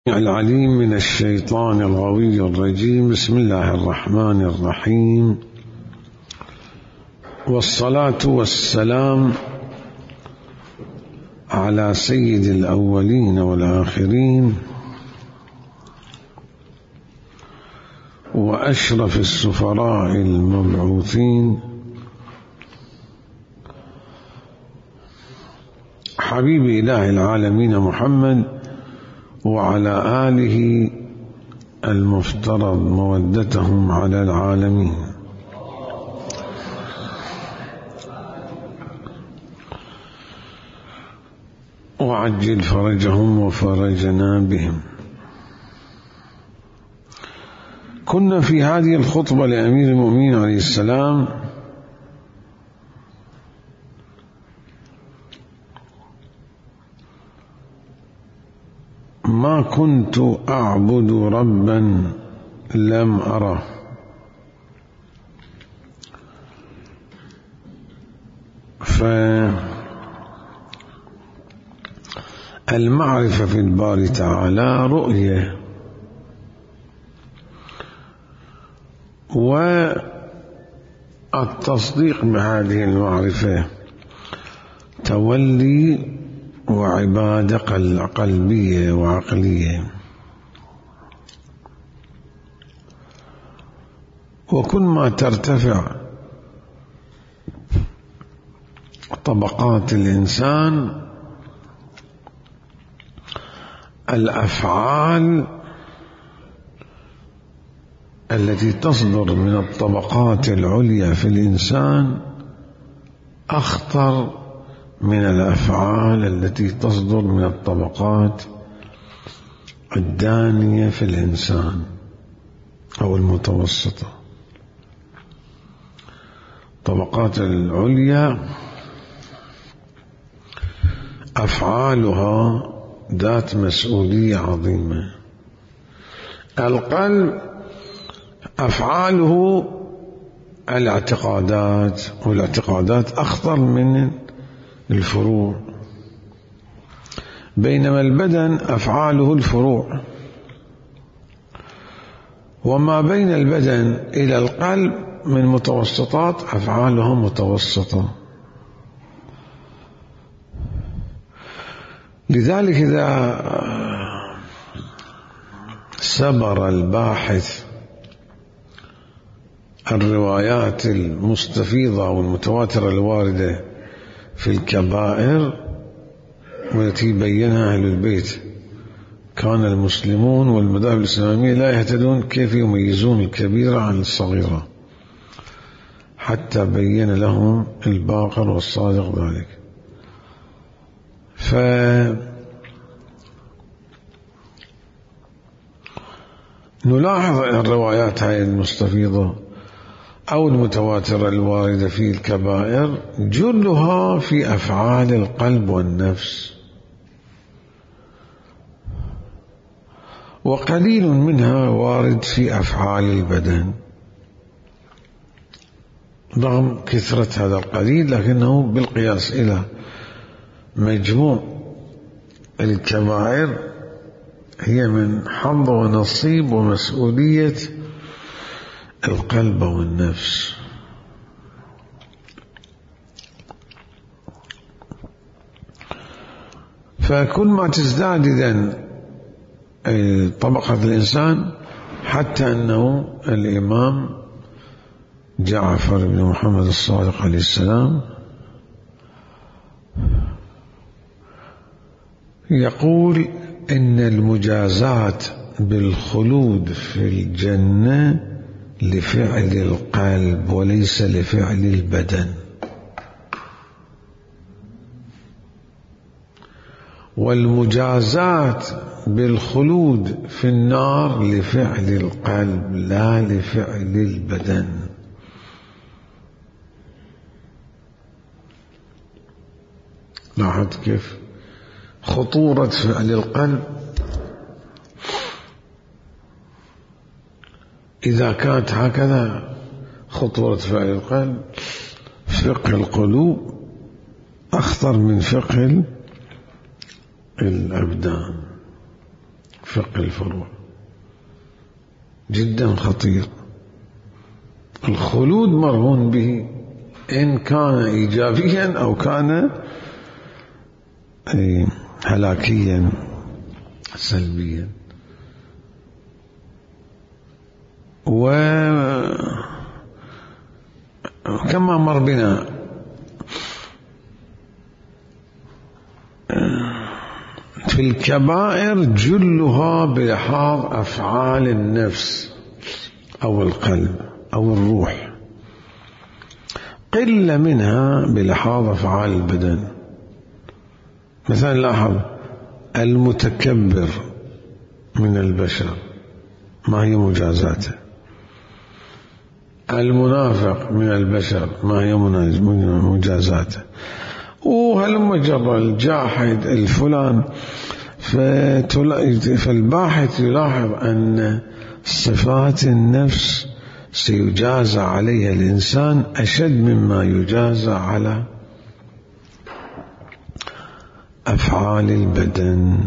العليم من الشيطان الغوي الرجيم. بسم الله الرحمن الرحيم، والصلاة والسلام على سيد الأولين والآخرين وأشرف السفراء المبعوثين، حبيب إله العالمين محمد وعلى آله المفترض مودتهم على العالمين. وعجل فرجهم وفرجنا بهم. كنا في هذه الخطبة لأمير المؤمنين عليه السلام ما كنت أعبد ربا لم أره، فالمعرفة في الباري تعالى رؤية، والتصديق بهذه المعرفة تولي وعبادة قلبية وعقلية. وكل ما ترتفع طبقات الإنسان الأفعال التي تصدر من الطبقات العليا في الإنسان أخطر من الأفعال التي تصدر من الطبقات الدانية في الإنسان أو المتوسطة. الطبقات العليا أفعالها ذات مسؤولية عظيمة. القلب أفعاله الاعتقادات، والاعتقادات أخطر من الفروع، بينما البدن أفعاله الفروع. وما بين البدن إلى القلب من متوسطات أفعاله متوسطة. لذلك إذا سبر الباحث الروايات المستفيضة والمتواترة الواردة في الكبائر والتي بينها أهل البيت، كان المسلمون والمذاهب الإسلامية لا يهتدون كيف يميزون الكبيرة عن الصغيرة، حتى بين لهم الباقر والصادق ذلك. فنلاحظ الروايات هذه المستفيضة أو المتواترة الواردة في الكبائر جلها في أفعال القلب والنفس، وقليل منها وارد في أفعال البدن. رغم كثرة هذا القليل لكنه بالقياس إلى مجموع الكبائر هي من حظ ونصيب ومسؤولية القلب والنفس. فكل ما تزداد إذن طبقة الإنسان، حتى أنه الإمام جعفر بن محمد الصادق عليه السلام يقول إن المجازات بالخلود في الجنة لفعل القلب وليس لفعل البدن، والمجازات بالخلود في النار لفعل القلب لا لفعل البدن. لاحظت كيف خطورة فعل القلب؟ إذا كانت هكذا خطورة فعل القلب، فقه القلوب أخطر من فقه الأبدان. فقه الفروع، جدا خطير. الخلود مرهون به، إن كان إيجابيا أو كان هلاكيا سلبيا. وكما مر بنا في الكبائر جلها بلحاظ أفعال النفس أو القلب أو الروح، قلة منها بلحاظ أفعال البدن. مثلا لاحظ المتكبر من البشر ما هي مجازاته، المنافق من البشر ما هي مجازاته، وهلما جرى الجاحد الفلان. فالباحث يلاحظ أن صفات النفس سيجازى عليها الإنسان أشد مما يجازى على أفعال البدن.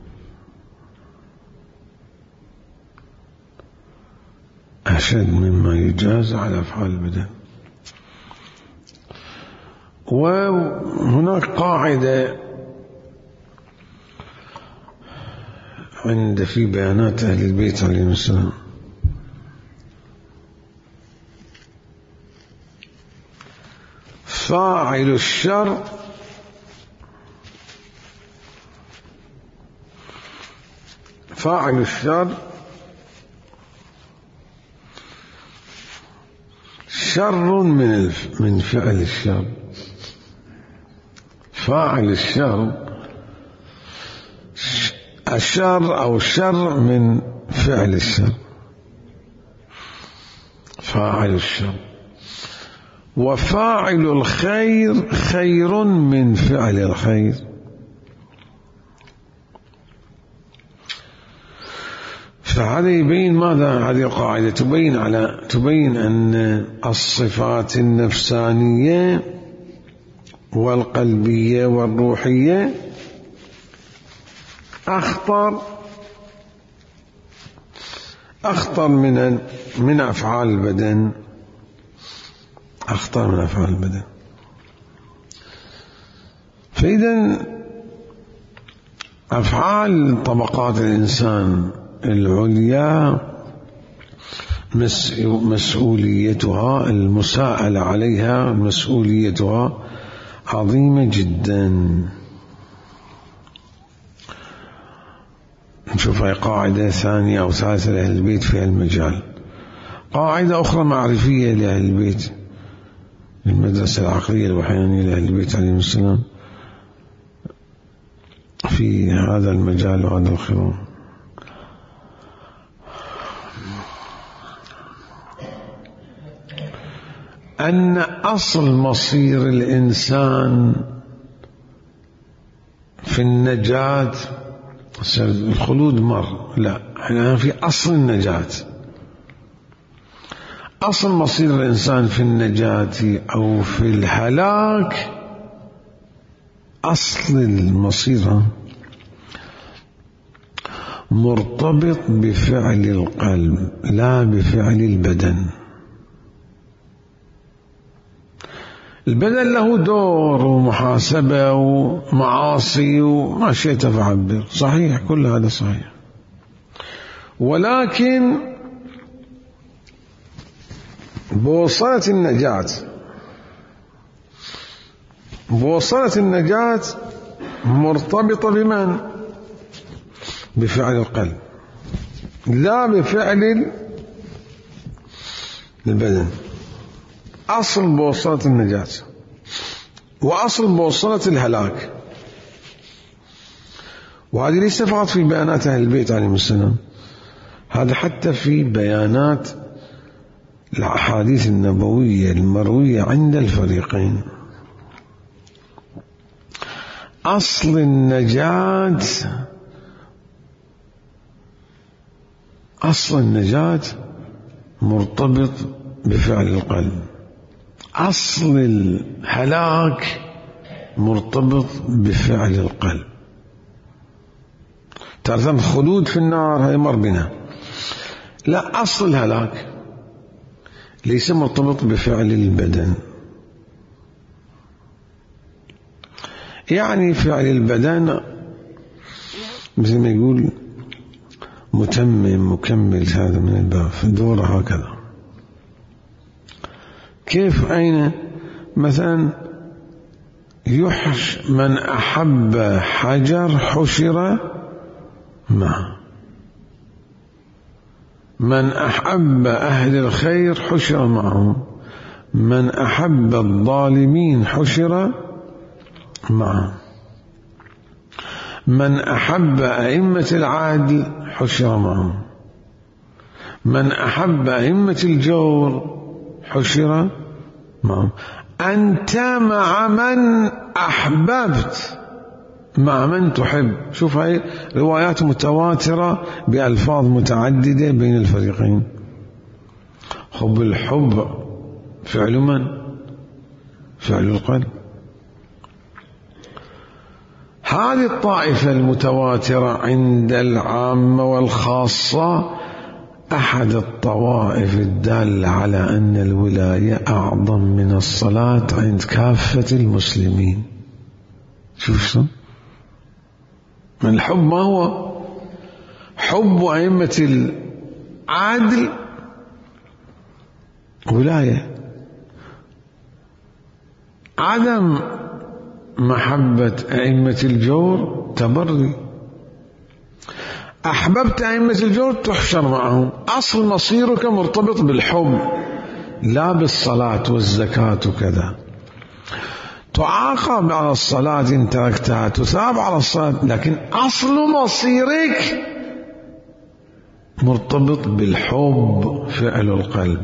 أشد مما يجازى على أفعال البدن. وهناك قاعدة في بيانات أهل البيت عليهم السلام: فاعل الشر شر من فعل الشر. فاعل الشر أو شر من فعل الشر. فاعل الشر. وفاعل الخير خير من فعل الخير. فهذا يبين ماذا؟ هذه القاعدة تبين أن الصفات النفسانية والقلبية والروحية أخطر من أفعال البدن. أخطر من أفعال البدن. فإذا أفعال طبقات الإنسان العليا مسؤوليتها، المساءلة عليها مسؤوليتها عظيمة جدا. نشوف هاي قاعدة ثانية أو ثالثة لأهل البيت في المجال. قاعدة أخرى معرفية لأهل البيت، المدرسة العقلية الوحيانية لأهل البيت عليهم السلام في هذا المجال وهذا الخير: أن أصل مصير الإنسان في النجاة الخلود لا، احنا في أصل النجاة. أصل مصير الإنسان في النجاة أو في الهلاك، أصل المصير مرتبط بفعل القلب لا بفعل البدن. البدن له دور ومحاسبة ومعاصي وما شئت فعبر، صحيح، كل هذا صحيح، ولكن بوصلة النجاة مرتبطة بمن؟ بفعل القلب لا بفعل البدن. أصل بوصلة النجاة وأصل بوصلة الهلاك. وهذه ليس فقط في بيانات أهل البيت عليهم السلام، هذا حتى في بيانات الأحاديث النبوية المروية عند الفريقين. أصل النجاة مرتبط بفعل القلب، أصل الهلاك مرتبط بفعل القلب. تارة خلود في النار هي مر بنا. لا، أصل الهلاك ليس مرتبط بفعل البدن. يعني فعل البدن مثل ما يقول متمم مكمل، هذا من الباب في الدورة هكذا. كيف؟ أين مثلا من أحب حجر حشر معه، من أحب أهل الخير حشر معهم، من أحب الظالمين حشر معهم، من أحب أئمة العدل حشر معهم، من أحب أئمة الجور حشر معهم. أنت مع من أحببت، مع من تحب. شوف، هاي روايات متواترة بألفاظ متعددة بين الفريقين. حب الحب فعل من؟ فعل القلب. هذه الطائفة المتواترة عند العامة والخاصة أحد الطوائف الدالة على أن الولاية أعظم من الصلاة عند كافة المسلمين. شوف شو من الحب، ما هو حب أئمة العدل ولاية، عدم محبة أئمة الجور تبري. أحببت أئمة الجور تحشر معهم. أصل مصيرك مرتبط بالحب لا بالصلاة والزكاة وكذا. تعاقب على الصلاة إن تركتها، تثاب على الصلاة، لكن أصل مصيرك مرتبط بالحب، فعل القلب.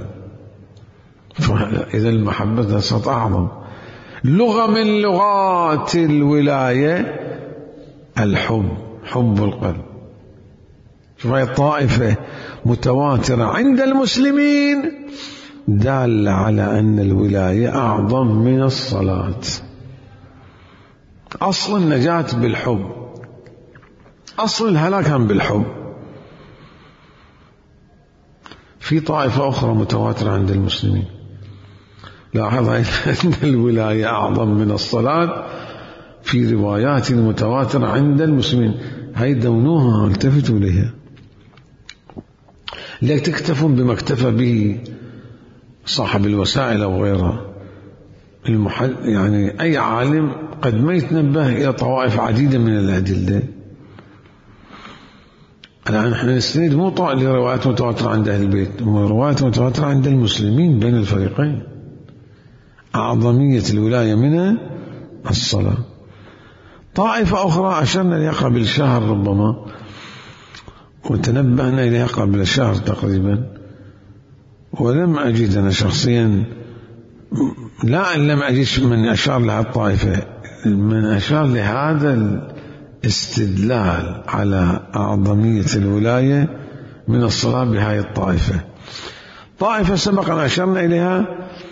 إذا المحبة صارت أعظم. لغة من لغات الولاية الحب، حب القلب. فهي طائفة متواترة عند المسلمين دالة على أن الولاية أعظم من الصلاة. أصل النجاة بالحب، أصل الهلاك بالحب. في طائفة أخرى متواترة عند المسلمين، لاحظ أن الولاية أعظم من الصلاة في روايات متواترة عند المسلمين. هاي دونوها، التفتوا لها، لا تكتفون بما اكتفى به صاحب الوسائل أو غيرها. يعني أي عالم قد ما يتنبه إلى طوائف عديدة من الأدلة. الآن نحن نستند مو لروايات متواترة عند أهل البيت، روايات متواترة عند المسلمين بين الفريقين. أعظمية الولاية من الصلاة. طائفة أخرى أشرنا لها قبل شهر ربما، وتنبهنا إليها قبل شهر تقريبا، ولم أجد أنا شخصيا، لا لم أجد من أشار لها الطائفة، من أشار لهذا الاستدلال على أعظمية الولاية من الصلاة بهذه الطائفة. طائفة سبقا أشرنا إليها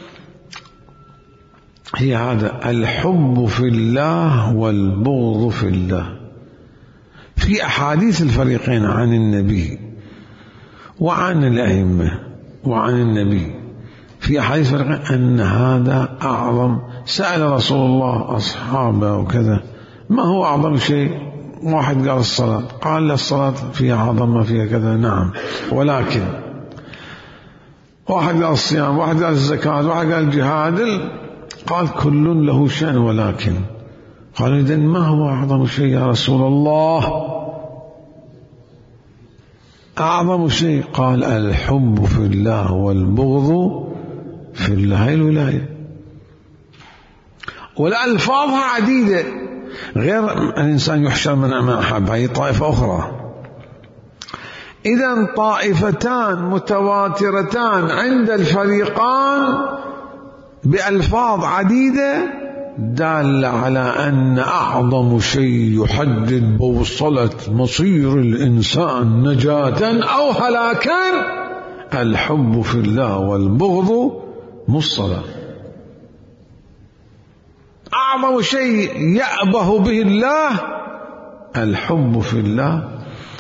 هي هذا الحب في الله والبغض في الله. في أحاديث الفريقين عن النبي وعن الأئمة وعن النبي، في أحاديث الفريقين أن هذا أعظم. سأل رسول الله أصحابه وكذا ما هو أعظم شيء؟ واحد قال الصلاة، قال الصلاة فيها عظمة فيها كذا، نعم، ولكن واحد قال الصيام، واحد قال الزكاة، واحد قال الجهاد، قال كل له شأن، ولكن قال إذن ما هو أعظم شيء يا رسول الله؟ أعظم شيء قال الحب في الله والبغض في الله. هي الولاية، والألفاظها عديدة، غير الإنسان يحشر من أحب. هي طائفة أخرى. إذن طائفتان متواترتان عند الفريقان بألفاظ عديدة دالة على أن أعظم شيء يحدد بوصلة مصير الإنسان نجاة أو هلاكا الحب في الله والبغض مصلة. أعظم شيء يأبه به الله الحب في الله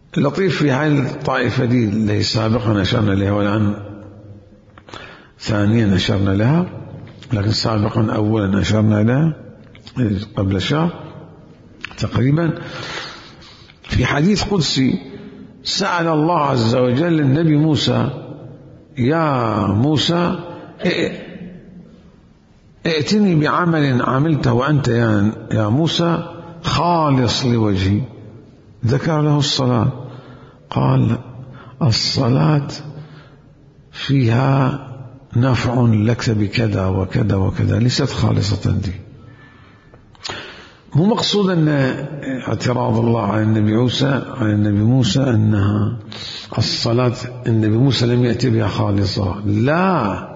اللطيف في هذه الطائفة دي اللي سابقا أشرنا لها والآن ثانيا أشرنا لها، لكن سابقا أولا أشرنا لها قبل شهر تقريبا، في حديث قدسي سأل الله عز وجل النبي موسى: يا موسى ائتني بعمل عملته وأنت يا موسى خالص لوجهي. ذكر له الصلاة، قال: الصلاة فيها نفع لك بكذا وكذا وكذا، ليست خالصة دي. مو مقصود أن اعتراض الله على النبي موسى أنها الصلاة النبي موسى لم يأتي بها خالصة، لا.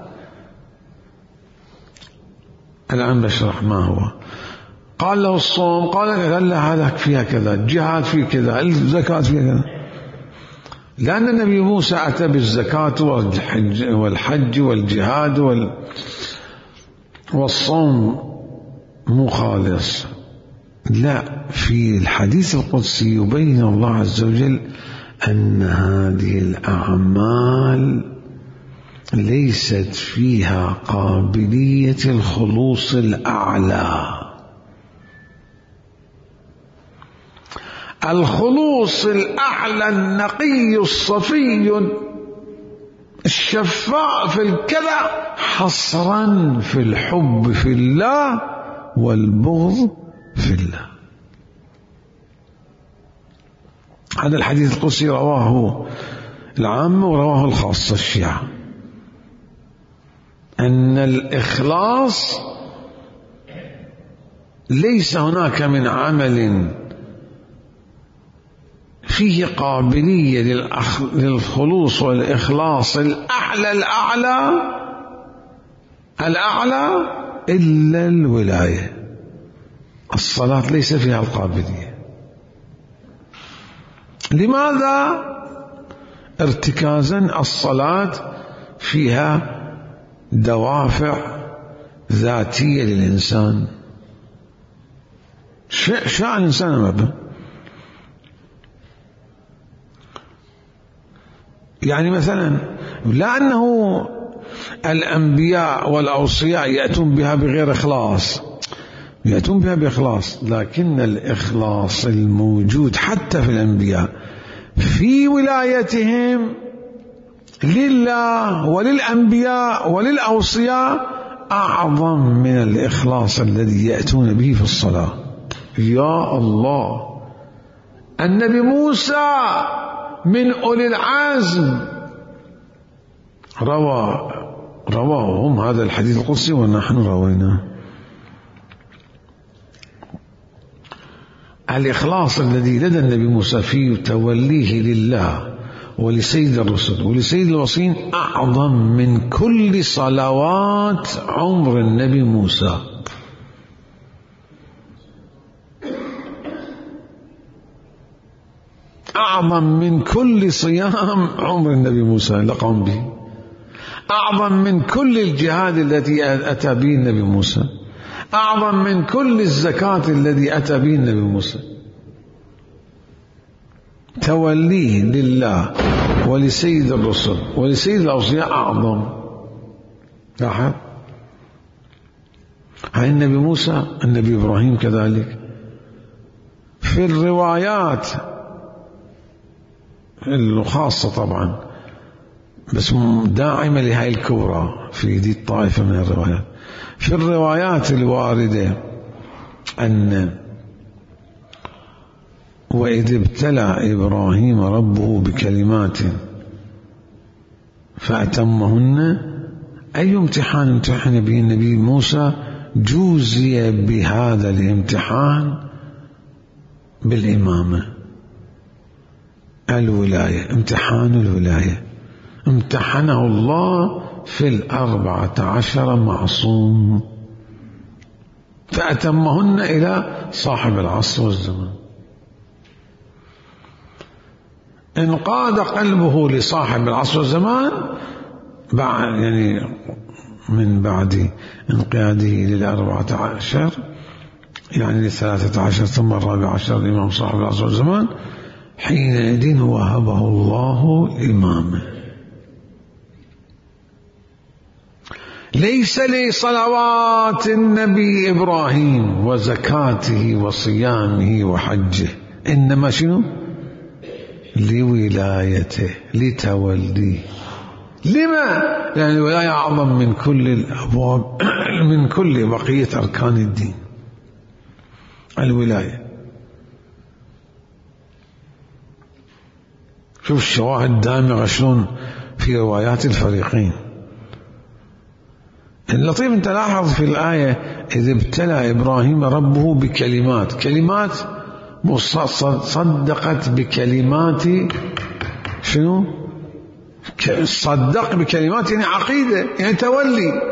الآن بشرح ما هو. قال له الصوم، قال لا هذا فيها كذا، الجهاد فيه كذا، الزكاة فيها كذا، لأن النبي موسى أتى بالزكاة والحج والجهاد والصوم مو خالص. لا، في الحديث القدسي يبين الله عز وجل أن هذه الأعمال ليست فيها قابلية الخلوص الأعلى. الخلوص الأعلى النقي الصفي الشفاء في الكذا حصرا في الحب في الله والبغض في الله. هذا الحديث القدسي رواه العامة ورواه الخاصة الشيعة، أن الإخلاص ليس هناك من عمل فيه قابلية للخلوص والإخلاص الأعلى إلا الولاية. الصلاة ليس فيها القابلية. لماذا؟ ارتكازا الصلاة فيها دوافع ذاتية للإنسان. شاء الإنسان أمامه. يعني مثلا لأنه الأنبياء والأوصياء يأتون بها بغير إخلاص، يأتون بها بإخلاص، لكن الإخلاص الموجود حتى في الأنبياء في ولايتهم لله وللأنبياء وللأوصياء أعظم من الإخلاص الذي يأتون به في الصلاة. يا الله، النبي موسى من أولي العزم رواهم هذا الحديث القدسي ونحن رويناه. الإخلاص الذي لدى النبي موسى في توليه لله ولسيد الرسل ولسيد الوصين أعظم من كل صلوات عمر النبي موسى. أعظم من كل صيام عمر النبي موسى لقام به، أعظم من كل الجهاد التي أتى به النبي موسى، أعظم من كل الزكاة الذي أتى به النبي موسى. توليه لله ولسيد الرسل ولسيد الأوصياء أعظم. لاحظ، هاي النبي موسى، النبي إبراهيم كذلك. في الروايات الخاصة طبعا، بس داعمة لهاي الكبرى في دي الطائفة من الروايات، في الروايات الواردة أن وإذ ابتلى إبراهيم ربه بكلمات فأتمهن، أي امتحان امتحن به النبي موسى جوزي بهذا الامتحان بالإمامة، الولاية، امتحان الولاية، امتحنه الله في 14 معصوم فأتمهن إلى صاحب العصر والزمان. انقاد قلبه لصاحب العصر والزمان يعني من بعد انقياده لل14 يعني ل13 ثم 14 الإمام صاحب العصر والزمان، حينئذ وهبه الله الإمامة. ليس لصلوات النبي إبراهيم وزكاته وصيامه وحجه، إنما شنو؟ لولايته، لتوليه. لما؟ لأن الولاية أعظم من كل الأبواب، من كل بقية أركان الدين. الولاية. شوف الشواهد الدامغة شلون في روايات الفريقين. اللطيف أنت لاحظ في الآية: إذ ابتلى إبراهيم ربه بكلمات، كلمات صدقت بكلمات شنو؟ صدق بكلمات يعني عقيدة، يعني تولي.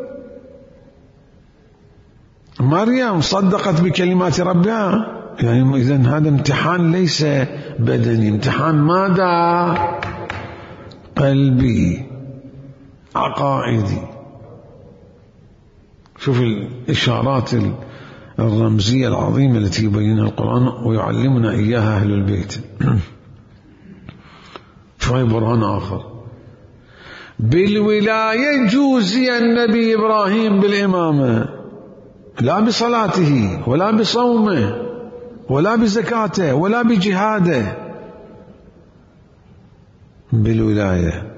مريم صدقت بكلمات ربها، يعني إذن هذا امتحان ليس بدني، امتحان ماذا؟ قلبي، عقائدي. شوف الإشارات الرمزية العظيمة التي يبينها القرآن ويعلمنا إياها أهل البيت. شوي برهان آخر: بالولاية جوزي النبي إبراهيم بالإمامة، لا بصلاته ولا بصومه ولا بزكاته ولا بجهاده، بالولاية.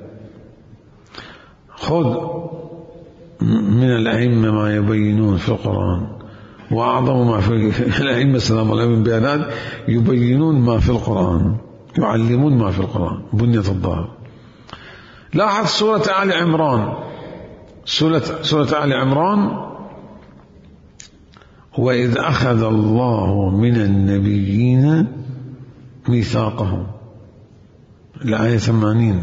خذ من الأئمة ما يبينون في القرآن، وأعظم ما في الأئمة سلام الله عليهم بيانات يبينون ما في القرآن، يعلمون ما في القرآن بنية الظهر. لاحظ سورة آل عمران، سورة آل عمران: وإذ أخذ الله من النبيين ميثاقهم، الآية 80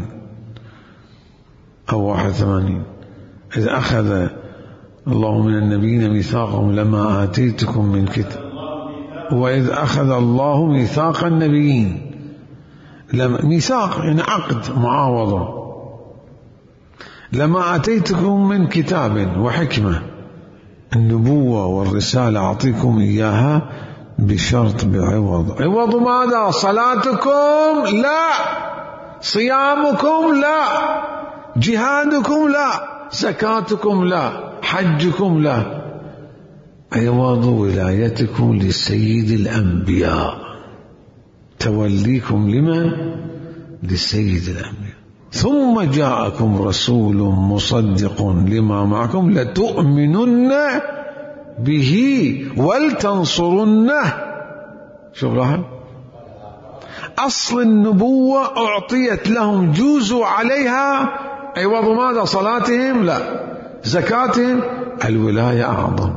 أو 81. إذ أخذ الله من النبيين ميثاقهم لما آتيتكم من كتاب، وإذ أخذ الله ميثاق النبيين، ميثاق يعني عقد، معاوضة. لما آتيتكم من كتاب وحكمة، النبوة والرسالة أعطيكم إياها بشرط بعوض. عوض ماذا؟ صلاتكم لا، صيامكم لا، جهادكم لا، زكاتكم لا، حجكم لا. عوض ولايتكم لسيد الأنبياء، توليكم لمن؟ لسيد الأنبياء. ثم جاءكم رسول مصدق لما معكم لتؤمنن به ولتنصرنه. شوف راح أصل النبوة أعطيت لهم، جوزوا عليها. عوض ماذا؟ صلاتهم لا، زكاتهم. الولاية أعظم.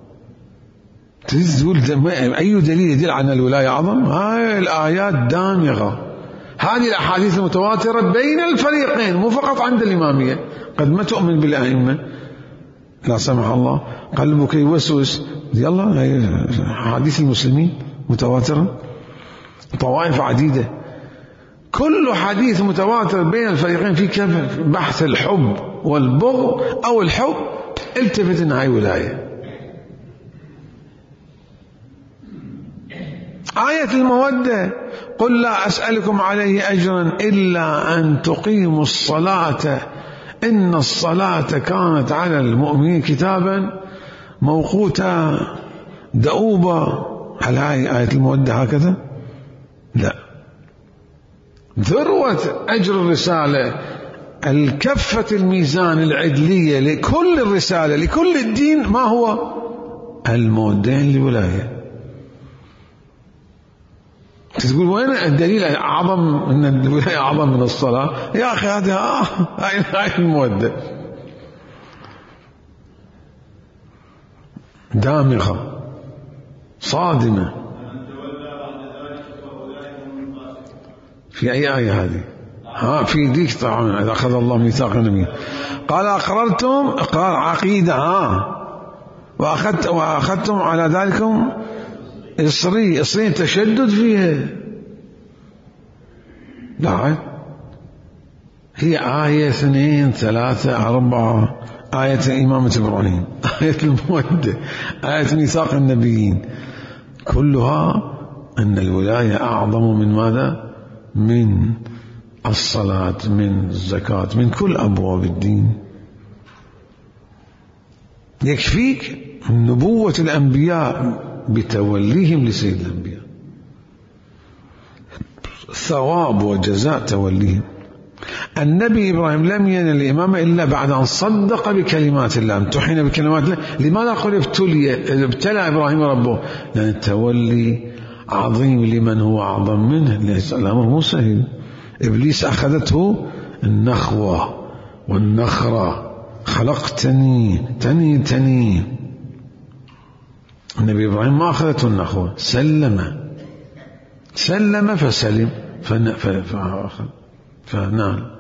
تقول أي دليل يدل على الولاية أعظم؟ هاي الآيات دامغة، هذه الأحاديث المتواترة بين الفريقين، مو فقط عند الإمامية. قد ما تؤمن بالأئمة لا سمح الله، قلبك يوسوس، يلا حديث المسلمين متواترة، طوائف عديدة، كل حديث متواتر بين الفريقين في كيف بحث الحب والبغض أو الحب، التفت إن هاي ولاية. آية المودة: قل لا أسألكم عليه أجرا إلا أن تقيموا الصلاة إن الصلاة كانت على المؤمنين كتابا موقوتا دؤوبا. هل هاي آية المودة هكذا؟ لا. ذروة أجر الرسالة، الكفة الميزان العدلية لكل الرسالة لكل الدين، ما هو؟ المودين للولاية. تقول وين الدليل أعظم من الولاية، أعظم من الصلاة؟ يا أخي هذا هاي المودة دامغة صادمة. في أي آية هذه؟ في ديك طبعا: إذا أخذ الله ميثاق النبي قال أقررتم، قال عقيدة، وأخذتم على ذلكم إصري تشدد فيها. لا، هي آية 2 3 4، آية إمامة إبراهيم، آية المودة، آية ميثاق النبيين، كلها أن الولاية أعظم من ماذا؟ من الصلاة، من الزكاة، من كل أبواب الدين. يكفيك نبوة الأنبياء بتوليهم لسيد الأنبياء، ثواب وجزاء توليهم. النبي إبراهيم لم ينل الإمامة إلا بعد أن صدق بكلمات الله، امتحن بكلمات الله. لماذا قل ابتلى إبراهيم ربه؟ لأن التولي عظيم لمن هو أعظم منه، ليس الأمر مو سهل. إبليس أخذته النخوة والنخرة، خلقتني تني. النبي إبراهيم ما أخذته النخوة، سلم فسلم فنال.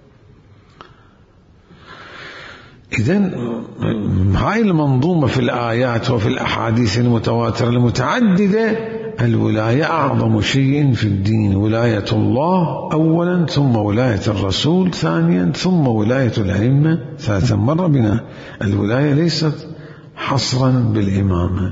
إذن هاي المنظومة في الآيات وفي الأحاديث المتواترة المتعددة، الولاية أعظم شيء في الدين، ولاية الله أولا، ثم ولاية الرسول ثانيا، ثم ولاية الأئمة ثالثا. مر بنا الولاية ليست حصرا بالإمامة،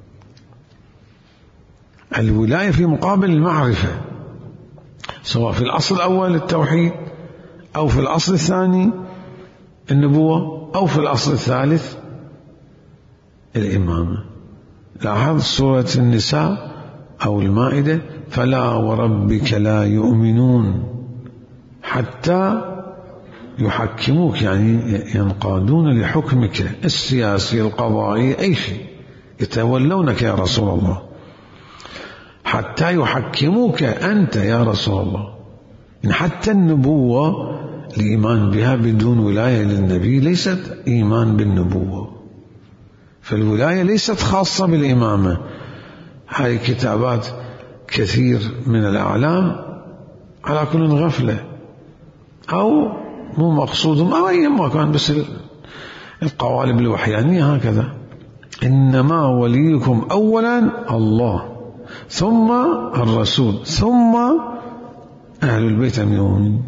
الولاية في مقابل المعرفة، سواء في الأصل الأول التوحيد، أو في الأصل الثاني النبوة، أو في الأصل الثالث الإمامة. لاحظ سورة النساء أو المائدة: فلا وربك لا يؤمنون حتى يحكموك، يعني ينقادون لحكمك السياسي القضائي أي شيء، يتولونك يا رسول الله، حتى يحكموك أنت يا رسول الله. إن حتى النبوة الإيمان بها بدون ولاية للنبي ليست إيمان بالنبوة، فالولاية ليست خاصة بالإمامة. هاي كتابات كثير من الأعلام على كل غفلة، أو مو مقصودهم، أو أي ما كان، بس القوالب الوحيانية هكذا: إنما وليكم أولا الله، ثم الرسول، ثم أهل البيت المؤمنين.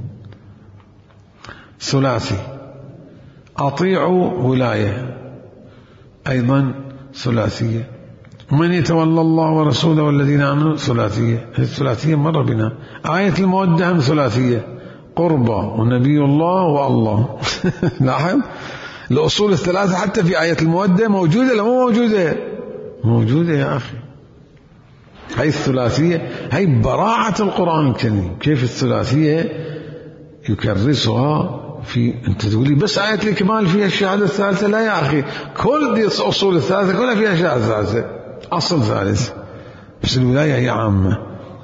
ثلاثي. أطيعوا ولاية أيضا ثلاثية. من يتولى الله ورسوله والذين آمنوا ثلاثية. الثلاثية مر بنا. آية المودة هم ثلاثية: قربى ونبي الله والله. لاحظ الأصول الثلاثة حتى في آية المودة موجودة ولا مو موجودة؟ موجودة يا أخي. هاي الثلاثية، هاي براعة القرآن الكريم. كيف الثلاثية يكرسها في، أنت تقولي بس آية الإكمال فيها الشهادة الثالثة. لا يا أخي، كل دي أصول الثلاثة كلها فيها شهادة ثالثة، أصل ثالث، بس الولاية هي عامة.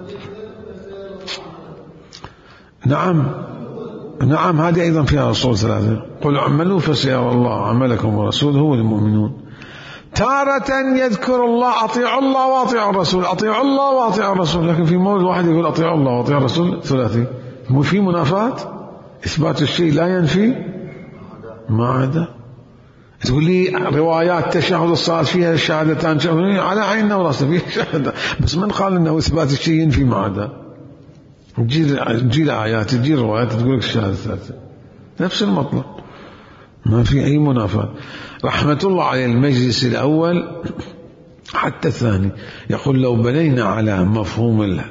نعم هذه أيضا فيها أصول ثلاثة: قل اعملوا فسيرى الله عملكم ورسوله والمؤمنون. تارة يذكر الله أطيعوا الله وأطيعوا الرسول، أطيعوا الله وأطيعوا الرسول، لكن في مورد واحد يقول أطيعوا الله وأطيعوا الرسول ثلاثي. مو في منافاة؟ إثبات الشيء لا ينفي ما عدا. تقول لي روايات تشهد الصلاة فيها الشهادتان، على عيننا وراسنا فيها شهادة، بس من قال إنه إثبات الشيء ينفي ما عدا؟ تجي آيات، تجي روايات تقول لك الشهادة الثالثة، نفس المطلب، ما في أي منافاة. رحمة الله على المجلس الأول حتى الثاني يقول: لو بنينا على مفهوم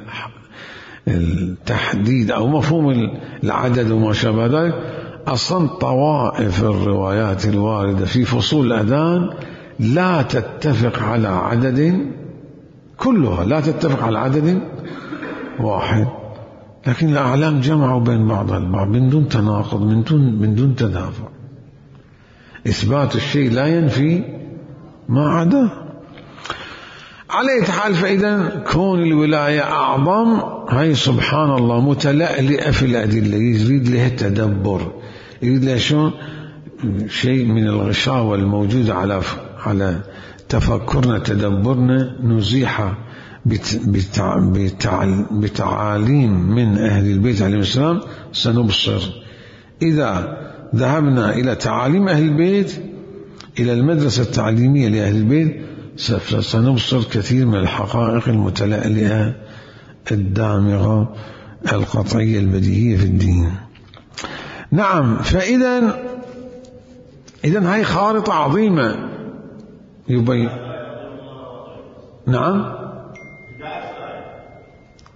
التحديد أو مفهوم العدد وما شابه ذلك، أصلا طوائف الروايات الواردة في فصول الأذان لا تتفق على عدد، كلها لا تتفق على عدد واحد، لكن الأعلام جمعوا بين بعضها البعض من دون تناقض، من دون تدافع. إثبات الشيء لا ينفي ما عدا. على أي حال، فإذا كون الولاية أعظم، هاي سبحان الله متلألئة في الأدلة، يريد لها التدبر، يريد لها شو شيء من الغشاوة الموجودة على تفكرنا تدبرنا، نزيحها بتعاليم من أهل البيت عليهم السلام سنبصر. إذا ذهبنا إلى تعاليم أهل البيت، إلى المدرسة التعليمية لأهل البيت، سنبصر كثير من الحقائق المتلألئة الدامغة القطعية البديهية في الدين. نعم، فإذا هاي خارطة عظيمة يبين. نعم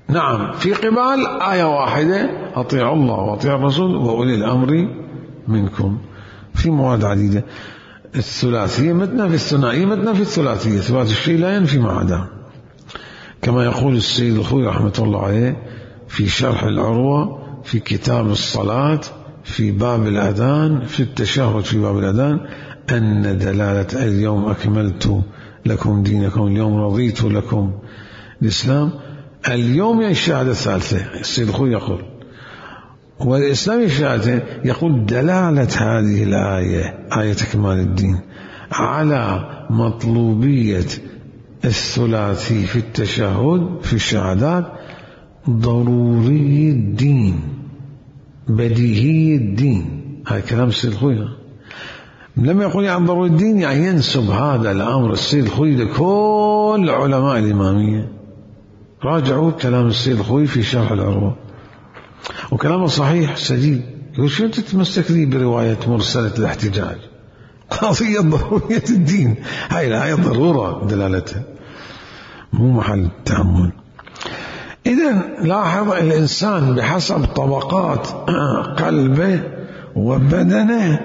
نعم، في قبال آية واحدة: أطيعوا الله وأطيعوا الرسول وأولي الأمر منكم. في مواد عديدة، الثلاثية متنا في الثنائية متنا في الثلاثية، إثبات الشيء لا ينفي ما عداه، كما يقول السيد الخوي رحمة الله عليه في شرح العروة في كتاب الصلاة في باب الأذان، في التشهد في باب الأذان: أن دلالة اليوم أكملت لكم دينكم، اليوم رضيت لكم الإسلام. اليوم هي الشهادة الثالثة، السيد الخوي يقول، والإسلام الشهادة يقول دلالة هذه الآية، آية كمال الدين، على مطلوبية الثلاثي في التشهد في الشهادات، ضروري الدين، بديهي الدين. هذا كلام السيد الخوي. لما يقول عن ضروري الدين يعني ينسب هذا الأمر السيد الخوي لكل علماء الإمامية. راجعوا كلام السيد الخوي في شرح العروة، وكلامه صحيح سديد. يقول شو تتمسك لي برواية مرسلة الاحتجاج؟ قضية ضرورية الدين، هاي الآية ضرورة دلالتها، مو محل تأمل. إذن لاحظ الإنسان بحسب طبقات قلبه وبدنه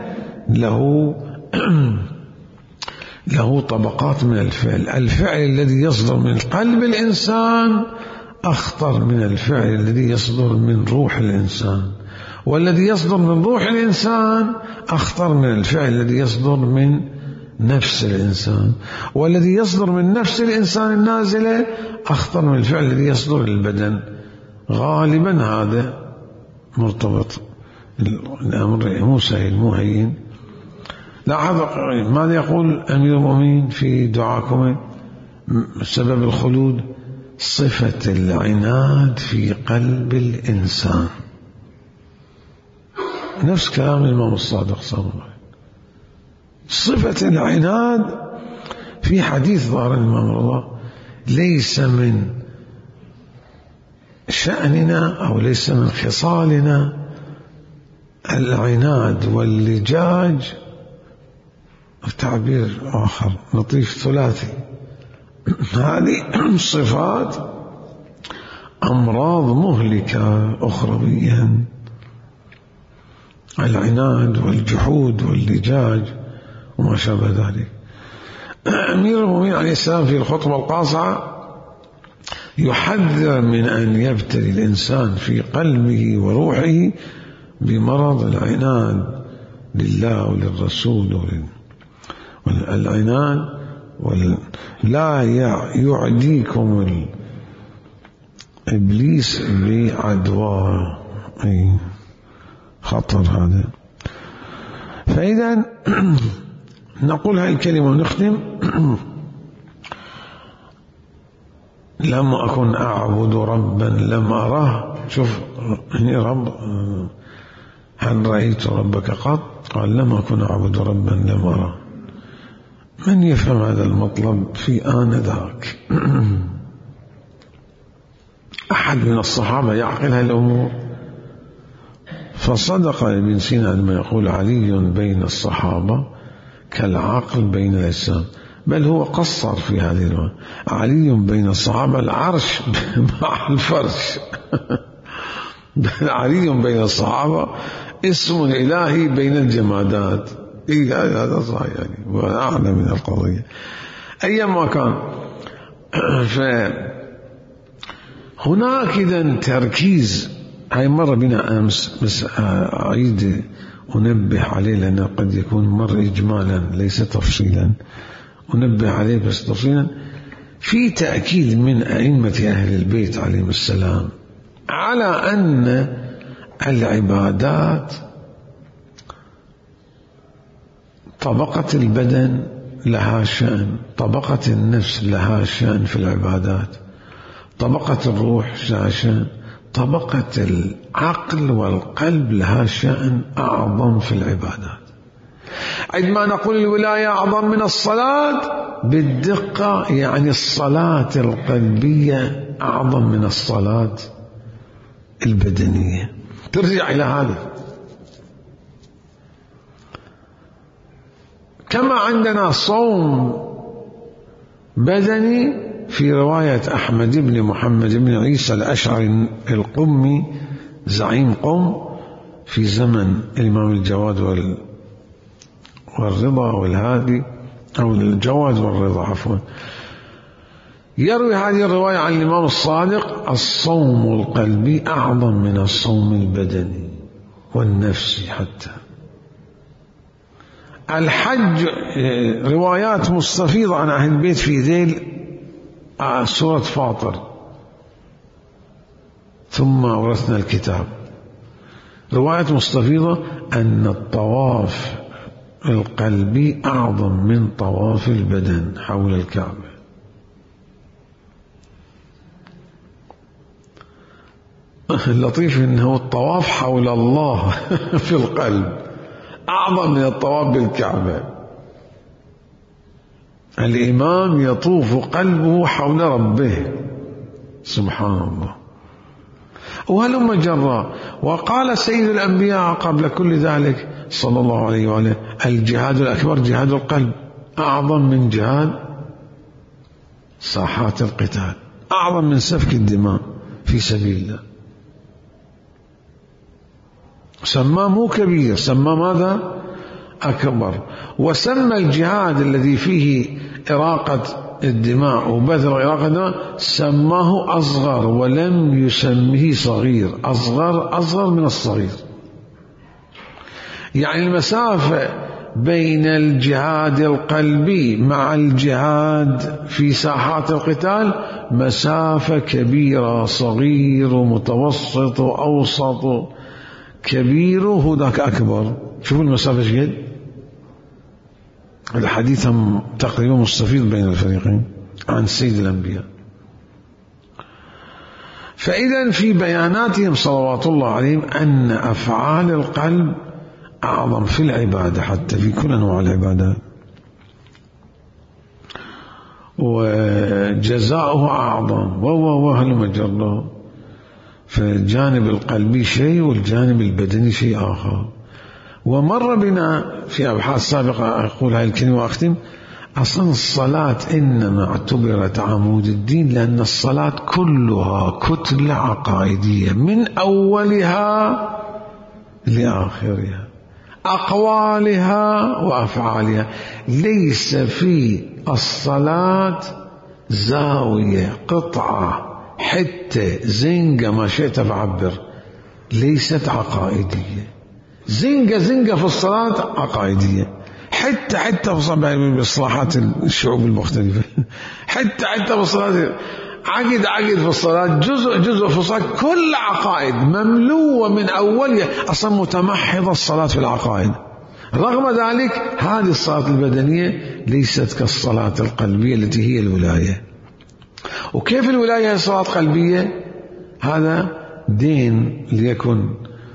له طبقات من الفعل. الفعل الذي يصدر من قلب الإنسان أخطر من الفعل الذي يصدر من روح الإنسان، والذي يصدر من روح الإنسان أخطر من الفعل الذي يصدر من نفس الإنسان، والذي يصدر من نفس الإنسان النازلة أخطر من الفعل الذي يصدر للبدن. غالبا هذا مرتبط، الأمر مو سهل مو هين. لاحظ ماذا يقول أمير المؤمنين في دعاكم سبب الخلود: صفة العناد في قلب الإنسان. نفس كلام الإمام الصادق صلى الله عليه وسلم. صفة العناد في حديث ظاهر الإمام الله: ليس من شأننا أو ليس من خصالنا العناد واللجاج. تعبير آخر لطيف ثلاثي. هذه صفات أمراض مهلكة أخرويا: العناد والجحود واللجاج وما شابه ذلك. أمير المؤمنين عليه السلام في الخطبة القاصعة يحذر من أن يبتلي الإنسان في قلبه وروحه بمرض العناد لله وللرسول والعناد لا يعديكم إبليس بعدوى. خطر هذا. فإذا نقول هاي الكلمة ونختم: لم أكن أعبد ربا لم أراه. شوف هني رب، هل رأيت ربك قط؟ قال لم أكن أعبد ربا لم أراه. من يفهم هذا المطلب في آنذاك؟ أحد من الصحابة يعقل هالأمور؟ فصدق ابن سينا لما يقول علي بين الصحابة كالعقل بين الأجسام، بل هو قصر في هذه الوقت: علي بين الصحابة العرش مع الفرش. علي بين الصحابة اسم إلهي بين الجمادات. هذا صحيح يعني، وأعلى من القضية. أيما كان، فهناك إذن تركيز. هاي مرة بنا أمس، بس أعيد أنبه عليه لأنه قد يكون مر إجمالا ليس تفصيلا، أنبه عليه بس تفصيلا. في تأكيد من أئمة أهل البيت عليهم السلام على أن العبادات طبقة البدن لها شأن، طبقة النفس لها شأن في العبادات، طبقة الروح لها شأن، طبقة العقل والقلب لها شأن أعظم في العبادات. عندما نقول الولاية أعظم من الصلاة بالدقة يعني الصلاة القلبية أعظم من الصلاة البدنية. ترجع إلى هذا. كما عندنا صوم بدني في رواية أحمد بن محمد بن عيسى الأشعري القمي زعيم قم في زمن الإمام الجواد والرضا والهادي، أو الجواد والرضا عفوا، يروي هذه الرواية عن الإمام الصادق: الصوم القلبي أعظم من الصوم البدني والنفسي. حتى الحج روايات مستفيضة عن أهل البيت في ذيل سورة فاطر، ثم أورثنا الكتاب. رواية مستفيضة أن الطواف القلبي أعظم من طواف البدن حول الكعبة. اللطيف أنه الطواف حول الله في القلب أعظم من الطواف بالكعبة. الإمام يطوف قلبه حول ربه سبحان الله. وهلم جرا. وقال سيد الأنبياء قبل كل ذلك صلى الله عليه وآله: الجهاد الأكبر جهاد القلب، أعظم من جهاد ساحات القتال، أعظم من سفك الدماء في سبيل الله. سماه مو كبير، سماه ماذا؟ أكبر. وسمى الجهاد الذي فيه إراقة الدماء وبذل إراقة الدماء سماه أصغر، ولم يسميه صغير. أصغر من الصغير. يعني المسافة بين الجهاد القلبي مع الجهاد في ساحات القتال مسافة كبيرة، صغير ومتوسط وأوسط كبير وهداك أكبر. شوفوا المسافة شقد. الحديث تقريبا مستفيض بين الفريقين عن سيد الأنبياء. فإذا في بياناتهم صلوات الله عليهم أن أفعال القلب أعظم في العبادة، حتى في كل أنواع العبادات، وجزاؤه أعظم وهلم جرا. فالجانب القلبي شيء والجانب البدني شيء آخر. ومر بنا في أبحاث سابقة، أقول هاي الكلمة وأختم، أصلا الصلاة إنما اعتبرت عمود الدين لأن الصلاة كلها كتلة عقائدية من أولها لآخرها، أقوالها وأفعالها. ليس في الصلاة زاوية، قطعة، حتى زنقة، ما شئت فعبر، ليست عقائدية. زنقة في الصلاة عقائدية، حتى في إصلاحات الشعوب المختلفة، حتى في الصلاة عقد في الصلاة، جزء في الصلاة، كل عقائد مملوءة من أولها. أصلا متمحضة الصلاة في العقائد. رغم ذلك هذه الصلاة البدنية ليست كالصلاة القلبية التي هي الولاية. وكيف الولاية هي صلاة قلبية؟ هذا دين ليكن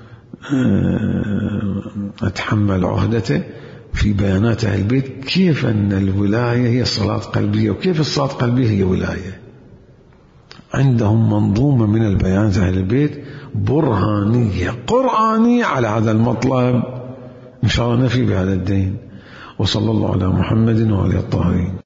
أتحمل عهدته في بيانات أهل البيت، كيف أن الولاية هي صلاة قلبية وكيف الصلاة القلبية هي ولاية. عندهم منظومة من البيانات أهل البيت برهانية قرآنية على هذا المطلب. إن شاء الله نفي بهذا الدين. وصلى الله على محمد وعلى الطاهرين.